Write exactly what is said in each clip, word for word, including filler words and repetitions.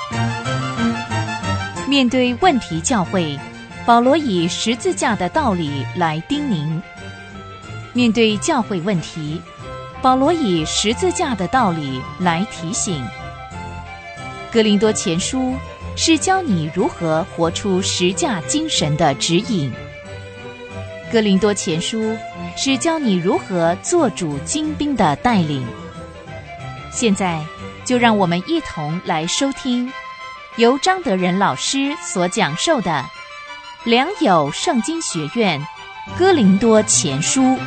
面对问题教会，保罗以十字架的道理来叮咛；面对教会问题，保罗以十字架的道理来提醒。哥林多前书是教你如何活出十架精神的指引。哥林多前书是教你如何做主精兵的带领。现在就让我们一同来收听由张德仁老师所讲授的良友圣经学院哥林多前书。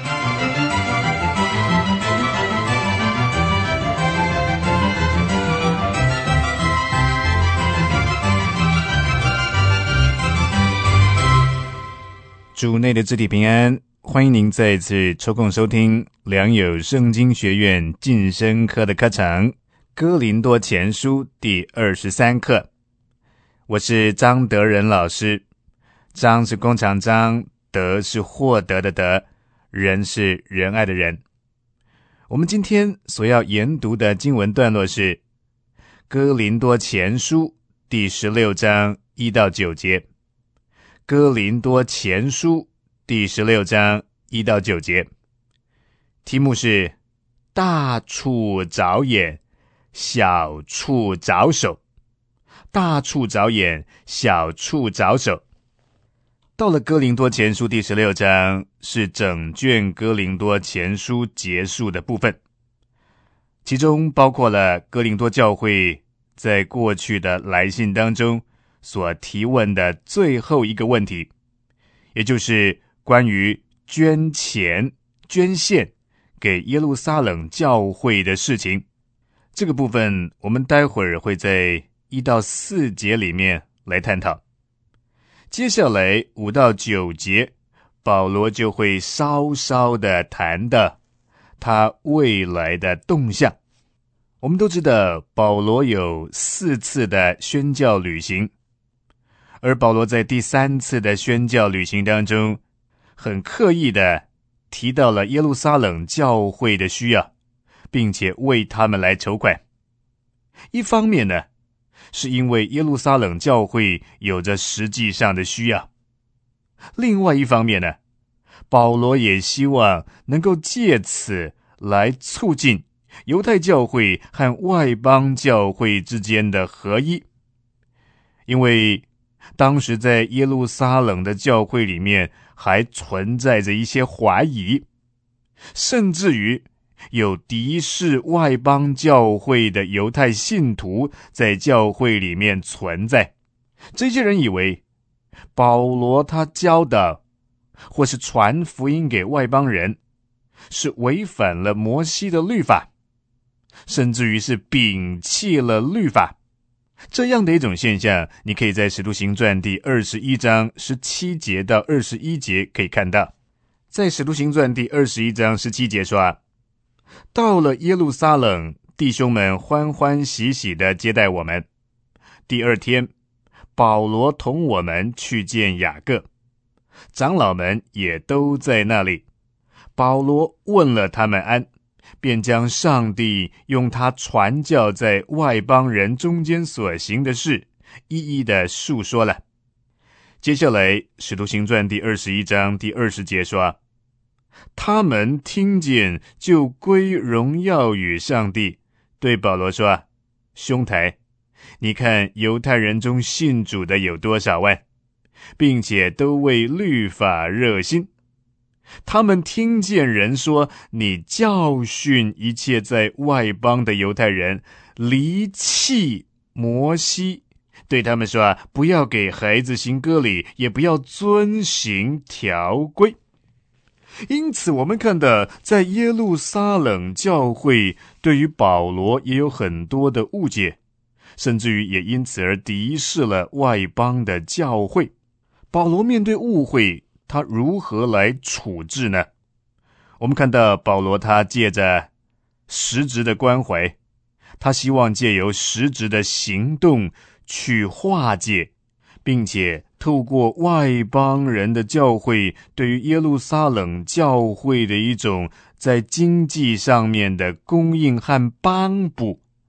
主内的肢体平安，欢迎您再次抽空收听良友圣经学院晋升科的课程哥林多前书第二十三课。我是张德仁老师，张是弓长张，德是获得的德，仁是仁爱的仁。我们今天所要研读的经文段落是哥林多前书第十六章一到九节。哥林多前书第十六章一到九节，题目是大处着眼，小处着手。大处着眼，小处着手。到了哥林多前书第十六章，是整卷哥林多前书结束的部分，其中包括了哥林多教会在过去的来信当中所提问的最后一个问题，也就是关于捐钱捐献给耶路撒冷教会的事情。这个部分我们待会儿会在一到四节里面来探讨。接下来五到九节，保罗就会稍稍的谈到他未来的动向。我们都知道保罗有四次的宣教旅行，而保罗在第三次的宣教旅行当中，很刻意的提到了耶路撒冷教会的需要，并且为他们来筹款。一方面呢，是因为耶路撒冷教会有着实际上的需要；另外一方面呢，保罗也希望能够借此来促进犹太教会和外邦教会之间的合一。因为当时在耶路撒冷的教会里面还存在着一些怀疑，甚至于有敌视外邦教会的犹太信徒在教会里面存在。这些人以为保罗他教导或是传福音给外邦人是违反了摩西的律法，甚至于是摒弃了律法。这样的一种现象，你可以在使徒行传第二十一章十七节到二十一节可以看到。在使徒行传第二十一章十七节说，到了耶路撒冷，弟兄们欢欢喜喜地接待我们。第二天，保罗同我们去见雅各，长老们也都在那里。保罗问了他们安，便将上帝用他传教在外邦人中间所行的事一一的述说了。接下来使徒行传第二十一章第二十节说，他们听见就归荣耀与上帝，对保罗说，兄台，你看犹太人中信主的有多少万，并且都为律法热心。他们听见人说，你教训一切在外邦的犹太人离弃摩西，对他们说，不要给孩子行割礼，也不要遵行条规。因此我们看到在耶路撒冷教会对于保罗也有很多的误解，甚至于也因此而敌视了外邦的教会。保罗面对误会，他如何来处置呢？我们看到保罗他借着实质的关怀，他希望借由实质的行动去化解，并且透过外邦人的教会对于耶路撒冷教会的一种在经济上面的供应和帮补，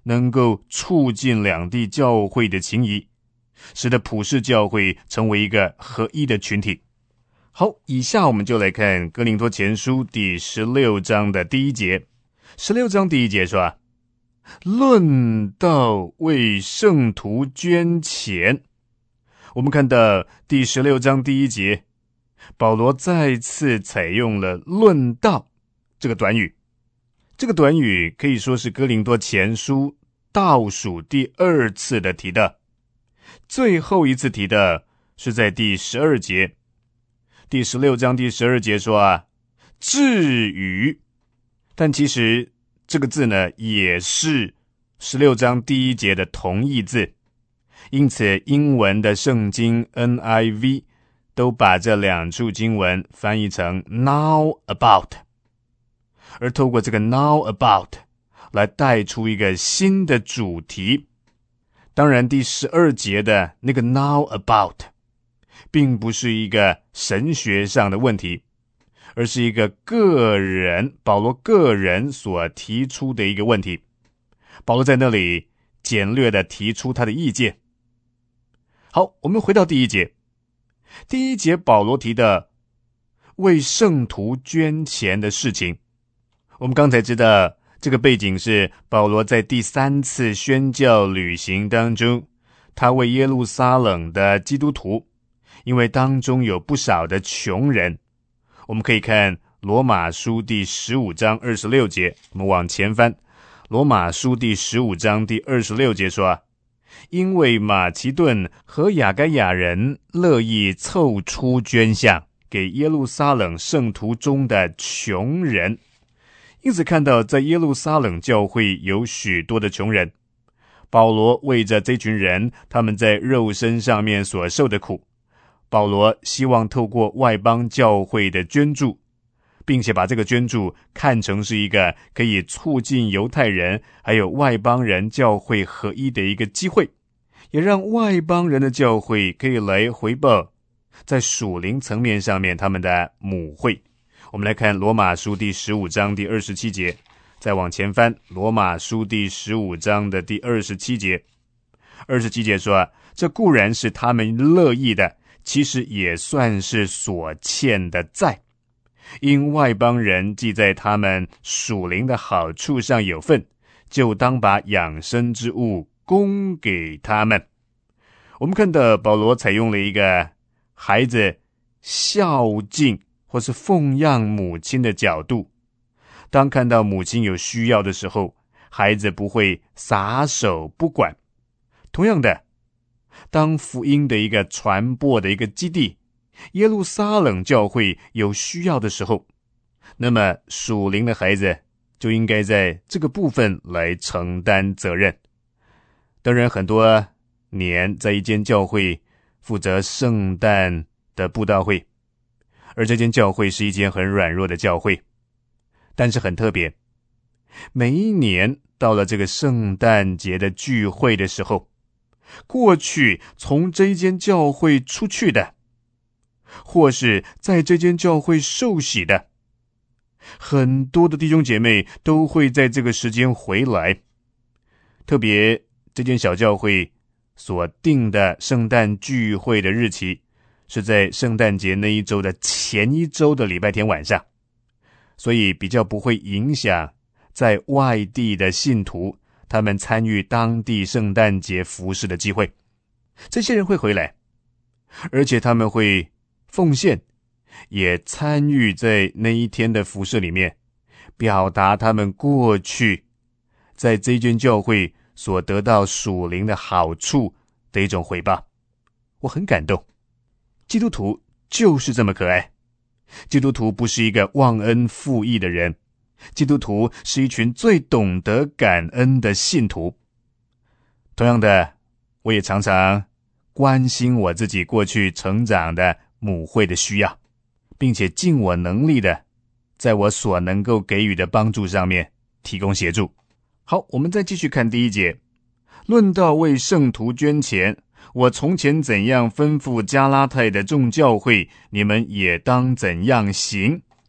能够促进两地教会的情谊，使得普世教会成为一个合一的群体。好，以下我们就来看哥林多前书第十六章的第一节。十六章第一节说，论到为圣徒捐钱。我们看到第十六章第一节，保罗再次采用了论到这个短语。这个短语可以说是哥林多前书倒数第二次的提到，最后一次提到是在第十二节。第十六章第十二节说啊，至于，但其实这个字呢也是十六章第一节的同义字，因此英文的圣经 N I V 都把这两处经文翻译成 now about， 而透过这个 now about 来带出一个新的主题。当然第十二节的那个 now about 并不是一个神学上的问题，而是一个个人保罗个人所提出的一个问题。保罗在那里简略地提出他的意见。好，我们回到第一节。第一节保罗提的为圣徒捐钱的事情，我们刚才知道这个背景是保罗在第三次宣教旅行当中，他为耶路撒冷的基督徒，因为当中有不少的穷人。我们可以看罗马书第十五章二十六节，我们往前翻，罗马书第十五章第二十六节说，因为马其顿和亚该亚人乐意凑出捐项给耶路撒冷圣徒中的穷人，因此看到在耶路撒冷教会有许多的穷人，保罗为着这群人他们在肉身上面所受的苦，保罗希望透过外邦教会的捐助，并且把这个捐助看成是一个可以促进犹太人还有外邦人教会合一的一个机会，也让外邦人的教会可以来回报在属灵层面上面他们的母会。我们来看罗马书第十五章第二十七节，再往前翻，罗马书第十五章的第二十七节。二十七节说，这固然是他们乐意的，其实也算是所欠的债，因外邦人既在他们属灵的好处上有份，就当把养生之物供给他们。我们看到保罗采用了一个孩子孝敬或是奉养母亲的角度，当看到母亲有需要的时候，孩子不会撒手不管。同样的，当福音的一个传播的一个基地，耶路撒冷教会有需要的时候，那么属灵的孩子就应该在这个部分来承担责任。当然很多年在一间教会负责圣诞的布道会，而这间教会是一间很软弱的教会，但是很特别，每一年到了这个圣诞节的聚会的时候，过去从这一间教会出去的，或是在这间教会受洗的，很多的弟兄姐妹都会在这个时间回来。特别这间小教会所定的圣诞聚会的日期是在圣诞节那一周的前一周的礼拜天晚上，所以比较不会影响在外地的信徒他们参与当地圣诞节服事的机会。这些人会回来，而且他们会奉献，也参与在那一天的服事里面，表达他们过去在这间教会所得到属灵的好处的一种回报。我很感动，基督徒就是这么可爱。基督徒不是一个忘恩负义的人，基督徒是一群最懂得感恩的信徒。同样的，我也常常关心我自己过去成长的母会的需要，并且尽我能力的在我所能够给予的帮助上面提供协助。好，我们再继续看第一节。论到为圣徒捐钱，我从前怎样吩咐加拉太的众教会，你们也当怎样行。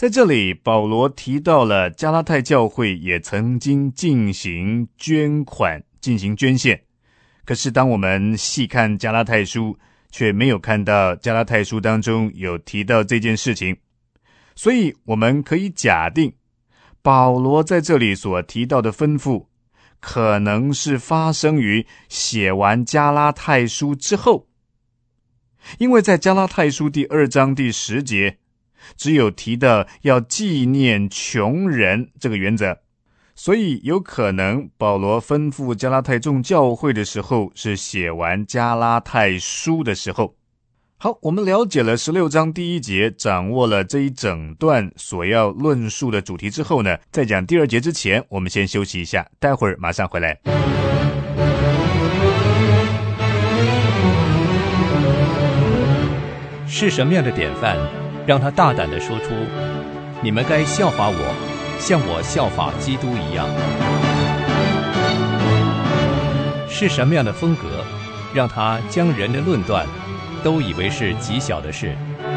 在这里，保罗提到了加拉太教会也曾经进行捐款，进行捐献。可是当我们细看加拉太书，却没有看到加拉太书当中有提到这件事情。所以我们可以假定，保罗在这里所提到的吩咐，可能是发生于写完加拉太书之后。因为在加拉太书第二章第十节，只有提到要纪念穷人这个原则，所以有可能保罗吩咐加拉太众教会的时候，是写完加拉太书的时候。好，我们了解了十六章第一节，掌握了这一整段所要论述的主题之后呢，在讲第二节之前，我们先休息一下，待会儿马上回来。 是什么样的典范，让他大胆地说出，你们该效法我，像我效法基督一样？是什么样的风格，让他将人的论断都以为是极小的事？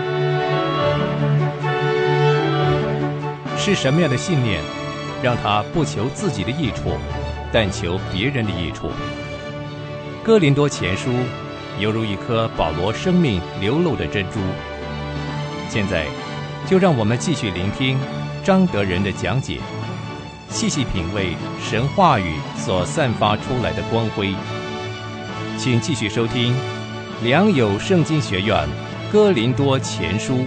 是什么样的信念，让他不求自己的益处，但求别人的益处？哥林多前书犹如一颗保罗生命流露的珍珠。现在就让我们继续聆听张德仁的讲解，细细品味神话语所散发出来的光辉。请继续收听良友圣经学院哥林多前书。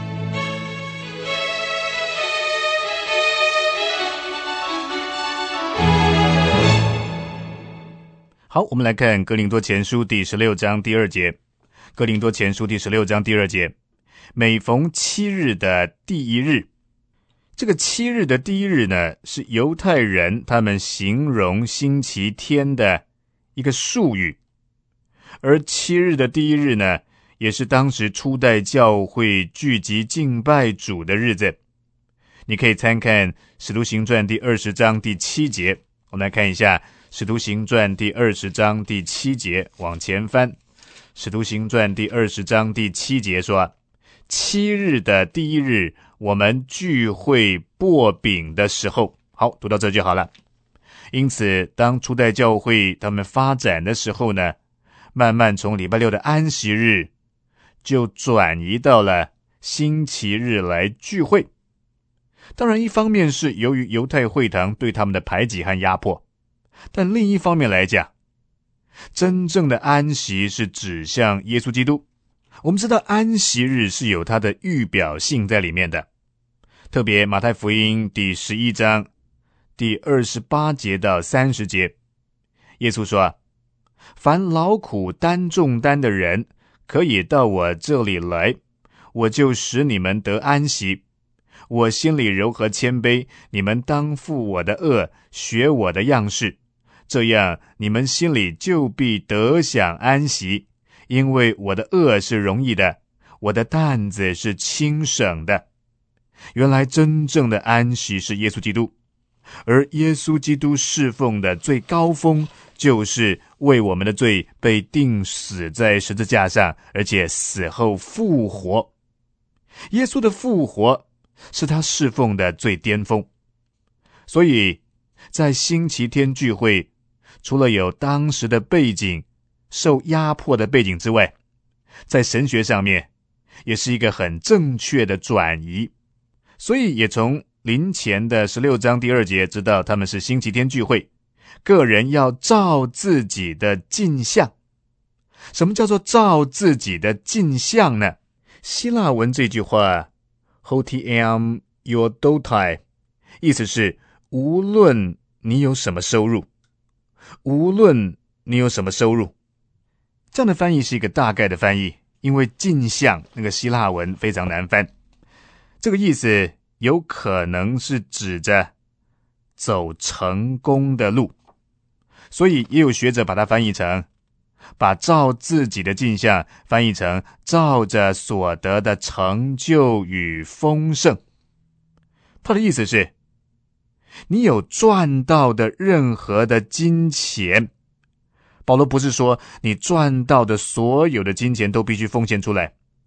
好，我们来看哥林多前书第十六章第二节。哥林多前书第十六章第二节，每逢七日的第一日。这个七日的第一日呢，是犹太人他们形容星期天的一个术语。而七日的第一日呢，也是当时初代教会聚集敬拜主的日子。你可以参看使徒行传第二十章第七节，我们来看一下使徒行传第二十章第七节，往前翻。使徒行传第二十章第七节说，七日的第一日，我们聚会擘饼的时候。好，读到这就好了。因此当初代教会他们发展的时候呢，慢慢从礼拜六的安息日就转移到了星期日来聚会。当然一方面是由于犹太会堂对他们的排挤和压迫，但另一方面来讲，真正的安息是指向耶稣基督。我们知道安息日是有它的预表性在里面的，特别马太福音第十一章第二十八节到三十节，耶稣说，凡劳苦担重担的人，可以到我这里来，我就使你们得安息。我心里柔和谦卑，你们当负我的恶，学我的样式，这样你们心里就必得享安息。因为我的恶是容易的，我的担子是轻省的。原来真正的安息是耶稣基督，而耶稣基督侍奉的最高峰，就是为我们的罪被钉死在十字架上，而且死后复活。耶稣的复活是他侍奉的最巅峰。所以在星期天聚会，除了有当时的背景，受压迫的背景之外，在神学上面也是一个很正确的转移。所以也从林前的十六章第二节知道他们是星期天聚会，个人要照自己的镜像。什么叫做照自己的镜像呢？希腊文这句话 Hotiam Iodotai 意思是无论你有什么收入，无论你有什么收入。这样的翻译是一个大概的翻译，因为镜像那个希腊文非常难翻。这个意思有可能是指着走成功的路，所以也有学者把它翻译成，把照自己的镜像翻译成照着所得的成就与丰盛。他的意思是，你有赚到的任何的金钱，保罗不是说你赚到的所有的金钱都必须奉献出来，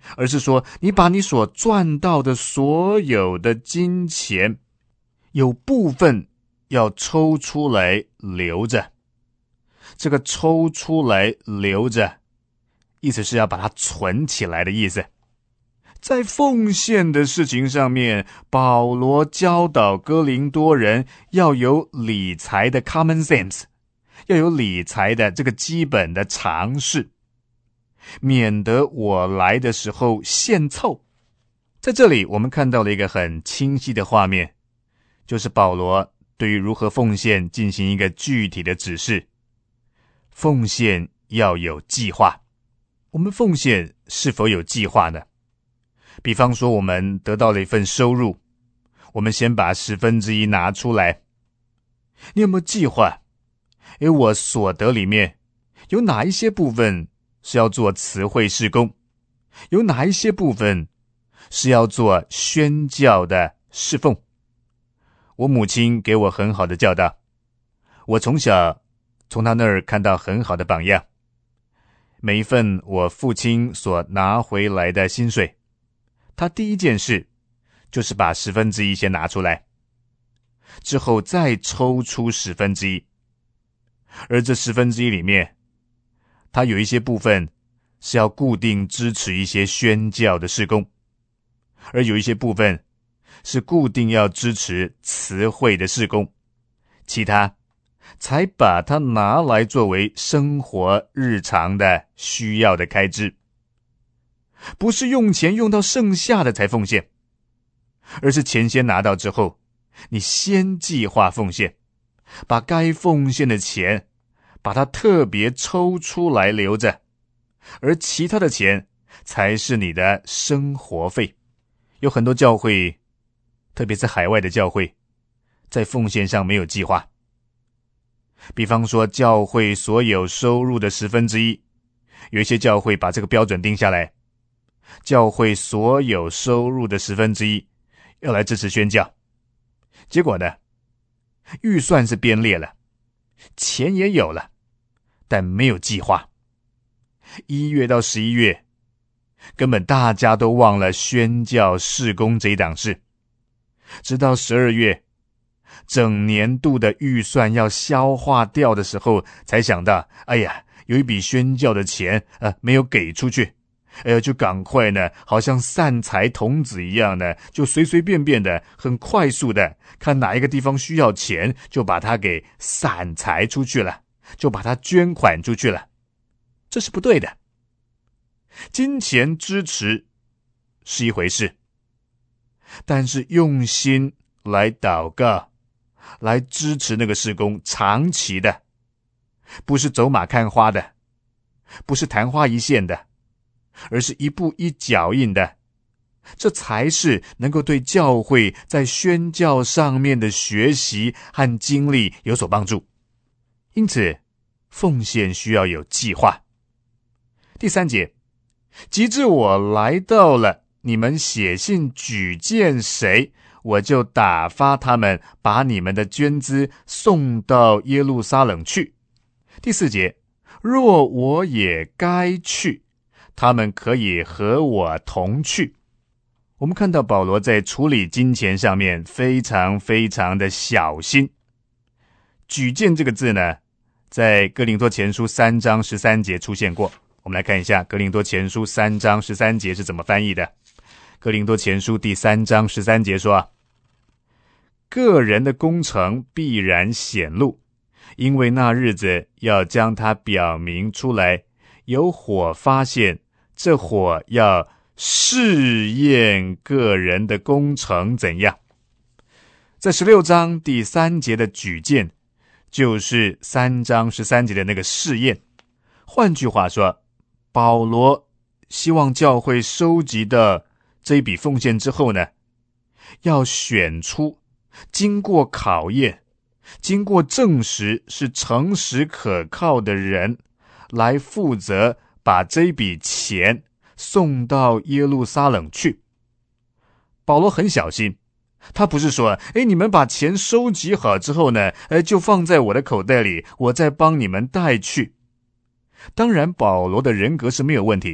而是说你把你所赚到的所有的金钱，有部分要抽出来留着。这个抽出来留着，意思是要把它存起来的意思。在奉献的事情上面，保罗教导哥林多人要有理财的 common sense， 要有理财的这个基本的常识，免得我来的时候献凑。在这里我们看到了一个很清晰的画面，就是保罗对于如何奉献进行一个具体的指示。奉献要有计划。我们奉献是否有计划呢？比方说我们得到了一份收入，我们先把十分之一拿出来。你有没有计划？诶，我所得里面有哪一些部分是要做慈惠事工，有哪一些部分是要做宣教的侍奉。我母亲给我很好的教导，我从小从他那儿看到很好的榜样。每一份我父亲所拿回来的薪水，他第一件事就是把十分之一先拿出来，之后再抽出十分之一。而这十分之一里面，他有一些部分是要固定支持一些宣教的事工，而有一些部分是固定要支持慈惠的事工，其他才把它拿来作为生活日常的需要的开支。不是用钱用到剩下的才奉献，而是钱先拿到之后，你先计划奉献，把该奉献的钱把它特别抽出来留着，而其他的钱才是你的生活费。有很多教会，特别是海外的教会，在奉献上没有计划。比方说教会所有收入的十分之一，有一些教会把这个标准定下来，教会所有收入的十分之一要来支持宣教。结果呢，预算是编列了，钱也有了，但没有计划。一月到十一月，根本大家都忘了宣教事工这一档事。直到十二月，整年度的预算要消化掉的时候，才想到，哎呀，有一笔宣教的钱呃没有给出去。哎呀，就赶快呢，好像散财童子一样呢，就随随便便的，很快速的，看哪一个地方需要钱，就把它给散财出去了，就把它捐款出去了。这是不对的。金钱支持是一回事，但是用心来祷告，来支持那个事工，长期的，不是走马看花的，不是昙花一现的，而是一步一脚印的，这才是能够对教会在宣教上面的学习和经历有所帮助。因此，奉献需要有计划。第三节，及至我来到了，你们写信举荐谁，我就打发他们把你们的捐资送到耶路撒冷去。第四节，若我也该去，他们可以和我同去。我们看到保罗在处理金钱上面非常非常的小心。举荐这个字呢，在哥林多前书三章十三节出现过。我们来看一下哥林多前书三章十三节是怎么翻译的。哥林多前书第三章十三节说，个人的工程必然显露，因为那日子要将它表明出来，有火发现，这火要试验个人的工程怎样。在十六章第三节的举荐，就是三章十三节的那个试验。换句话说，保罗希望教会收集的这一笔奉献之后呢，要选出经过考验、经过证实是诚实可靠的人，来负责把这笔钱送到耶路撒冷去。保罗很小心，他不是说，诶，你们把钱收集好之后呢，呃，就放在我的口袋里，我再帮你们带去。当然保罗的人格是没有问题，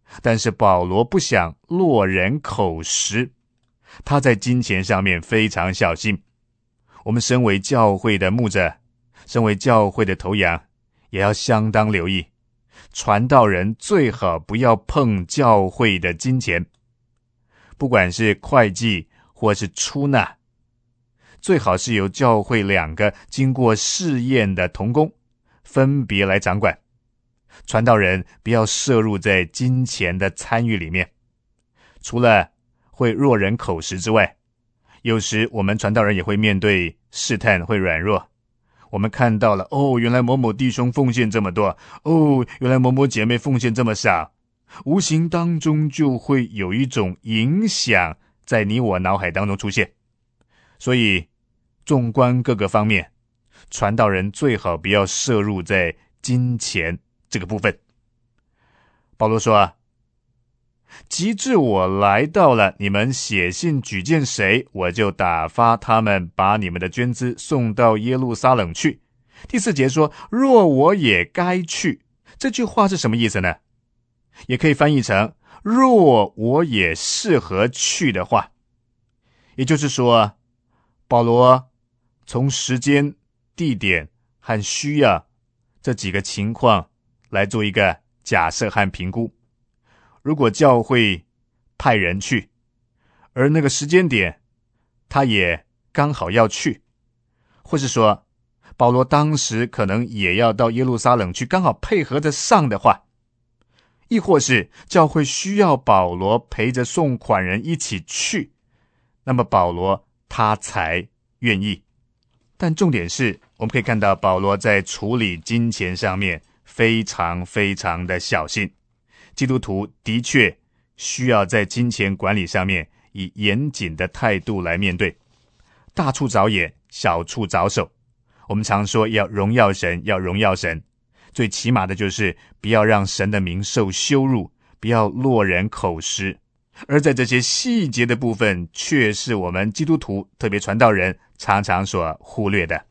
但是保罗不想落人口实，他在金钱上面非常小心。我们身为教会的牧者，身为教会的头羊，也要相当留意，传道人最好不要碰教会的金钱，不管是会计或是出纳，最好是由教会两个经过试验的同工分别来掌管。传道人不要涉入在金钱的参与里面，除了会弱人口实之外，有时我们传道人也会面对试探，会软弱。我们看到了，哦，原来某某弟兄奉献这么多，哦，原来某某姐妹奉献这么少，无形当中就会有一种影响在你我脑海当中出现。所以纵观各个方面，传道人最好不要涉入在金钱这个部分。保罗说啊，及至我来到了，你们写信举荐谁，我就打发他们把你们的捐资送到耶路撒冷去。第四节说，若我也该去，这句话是什么意思呢？也可以翻译成，若我也适合去的话。也就是说，保罗从时间、地点和需要这几个情况来做一个假设和评估。如果教会派人去，而那个时间点他也刚好要去，或是说保罗当时可能也要到耶路撒冷去，刚好配合得上的话，亦或是教会需要保罗陪着送款人一起去，那么保罗他才愿意。但重点是，我们可以看到保罗在处理金钱上面非常非常的小心。基督徒的确需要在金钱管理上面以严谨的态度来面对，大处着眼，小处着手。我们常说要荣耀神，要荣耀神，最起码的就是不要让神的名受羞辱，不要落人口实。而在这些细节的部分，却是我们基督徒，特别传道人常常所忽略的。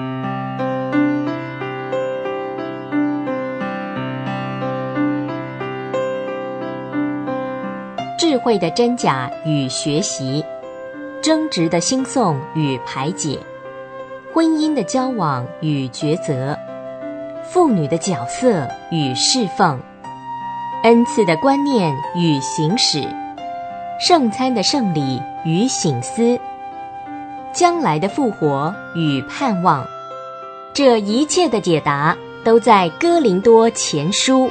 智慧的真假与学习，争执的兴讼与排解，婚姻的交往与抉择，妇女的角色与侍奉，恩赐的观念与行使，圣餐的圣礼与省思，将来的复活与盼望，这一切的解答都在哥林多前书。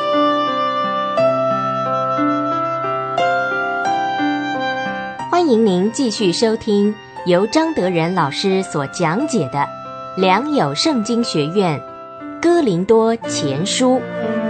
欢迎您继续收听由张德仁老师所讲解的良友圣经学院哥林多前书。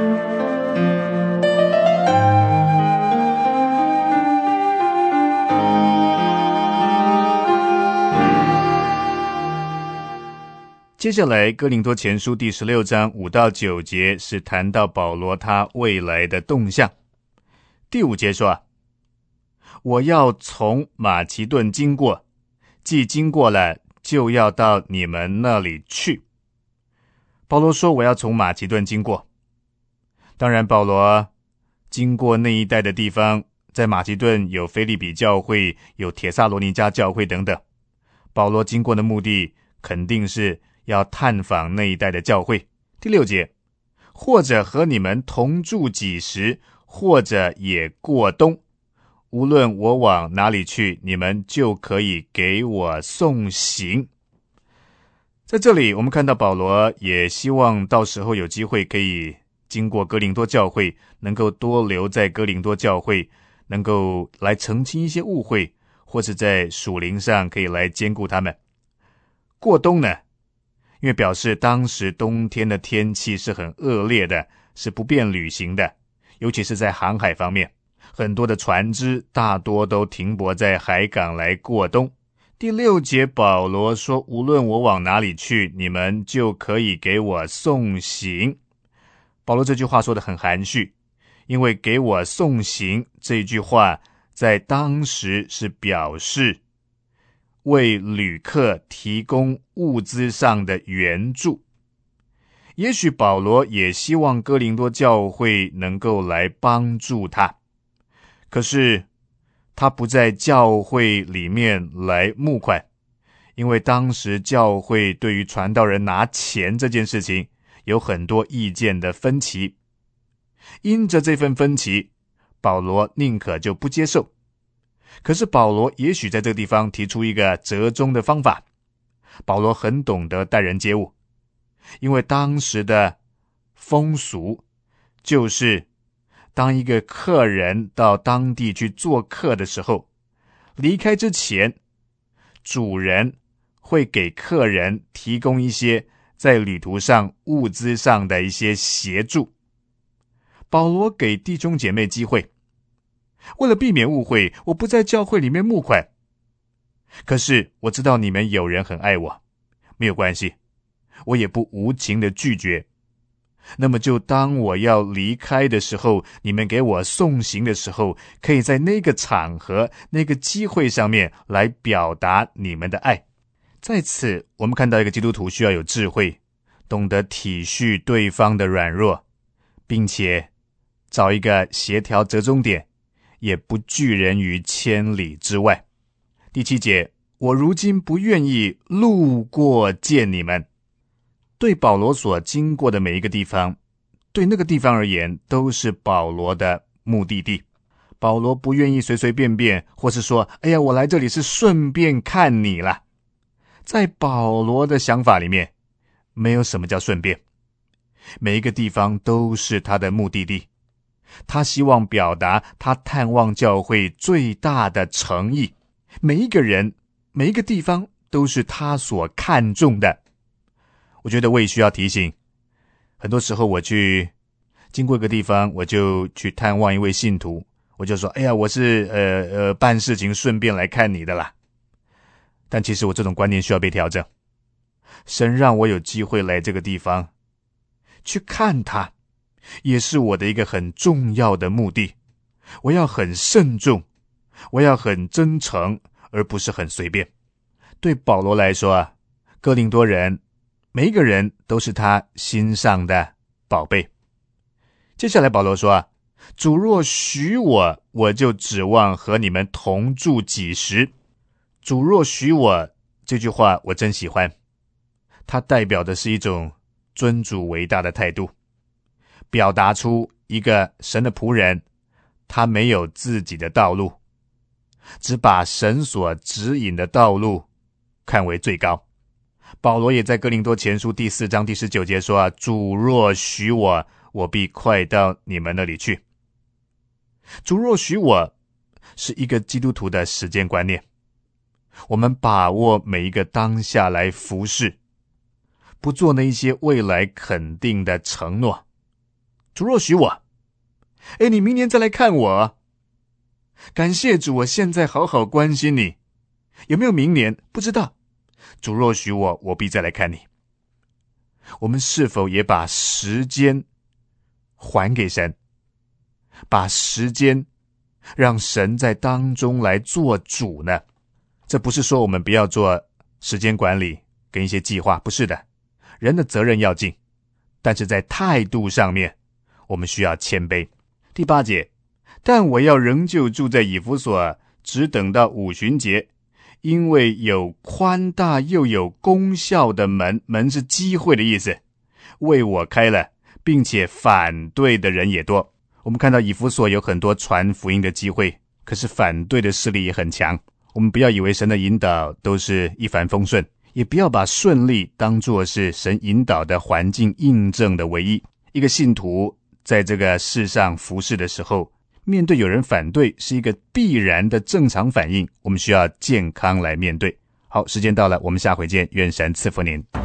接下来哥林多前书第十六章五到九节是谈到保罗他未来的动向。第五节说，我要从马其顿经过，既经过了，就要到你们那里去。保罗说我要从马其顿经过。当然保罗经过那一带的地方，在马其顿有腓立比教会，有帖撒罗尼迦教会等等。保罗经过的目的肯定是要探访那一带的教会。第六节，或者和你们同住几时，或者也过冬，无论我往哪里去，你们就可以给我送行。在这里我们看到保罗也希望到时候有机会可以经过哥林多教会，能够多留在哥林多教会，能够来澄清一些误会，或是在属灵上可以来兼顾他们。过冬呢，因为表示当时冬天的天气是很恶劣的，是不便旅行的，尤其是在航海方面，很多的船只大多都停泊在海港来过冬。第六节保罗说，无论我往哪里去，你们就可以给我送行。保罗这句话说得很含蓄，因为给我送行这句话在当时是表示为旅客提供物资上的援助。 也许保罗也希望哥林多教会能够来帮助他，可是他不在教会里面来募款，因为当时教会对于传道人拿钱这件事情有很多意见的分歧，因着这份分歧，保罗宁可就不接受。可是保罗也许在这个地方提出一个折中的方法。保罗很懂得待人接物，因为当时的风俗就是当一个客人到当地去做客的时候，离开之前，主人会给客人提供一些在旅途上物资上的一些协助。保罗给弟兄姐妹机会，为了避免误会，我不在教会里面募款，可是我知道你们有人很爱我，没有关系，我也不无情的拒绝。那么就当我要离开的时候，你们给我送行的时候，可以在那个场合那个机会上面来表达你们的爱。在此我们看到一个基督徒需要有智慧，懂得体恤对方的软弱，并且找一个协调折中点，也不拒人于千里之外。第七节，我如今不愿意路过见你们。对保罗所经过的每一个地方，对那个地方而言都是保罗的目的地。保罗不愿意随随便便，或是说哎呀，我来这里是顺便看你啦。在保罗的想法里面，没有什么叫顺便，每一个地方都是他的目的地。他希望表达他探望教会最大的诚意，每一个人每一个地方都是他所看重的。我觉得我也需要提醒，很多时候我去经过一个地方，我就去探望一位信徒，我就说哎呀，我是呃呃办事情顺便来看你的啦。但其实我这种观念需要被调整。神让我有机会来这个地方去看他，也是我的一个很重要的目的。我要很慎重，我要很真诚，而不是很随便。对保罗来说啊，哥林多人每一个人都是他心上的宝贝。接下来保罗说啊，主若许我，我就指望和你们同住几时。主若许我这句话我真喜欢，它代表的是一种尊主为大的态度，表达出一个神的仆人，他没有自己的道路，只把神所指引的道路看为最高。保罗也在哥林多前书第四章第十九节说啊，主若许我，我必快到你们那里去。主若许我是一个基督徒的时间观念，我们把握每一个当下来服侍，不做那一些未来肯定的承诺。主若许我，诶，你明年再来看我，感谢主，我现在好好关心你。有没有明年不知道，主若许我，我必再来看你。我们是否也把时间还给神，把时间让神在当中来做主呢？这不是说我们不要做时间管理跟一些计划，不是的，人的责任要尽，但是在态度上面我们需要谦卑。第八节，但我要仍旧住在以弗所，只等到五旬节，因为有宽大又有功效的门，门是机会的意思，为我开了，并且反对的人也多。我们看到以弗所有很多传福音的机会，可是反对的势力也很强。我们不要以为神的引导都是一帆风顺，也不要把顺利当作是神引导的环境印证的唯一。一个信徒在这个世上服侍的时候，面对有人反对是一个必然的正常反应，我们需要健康来面对。好，时间到了，我们下回见，愿神赐福您。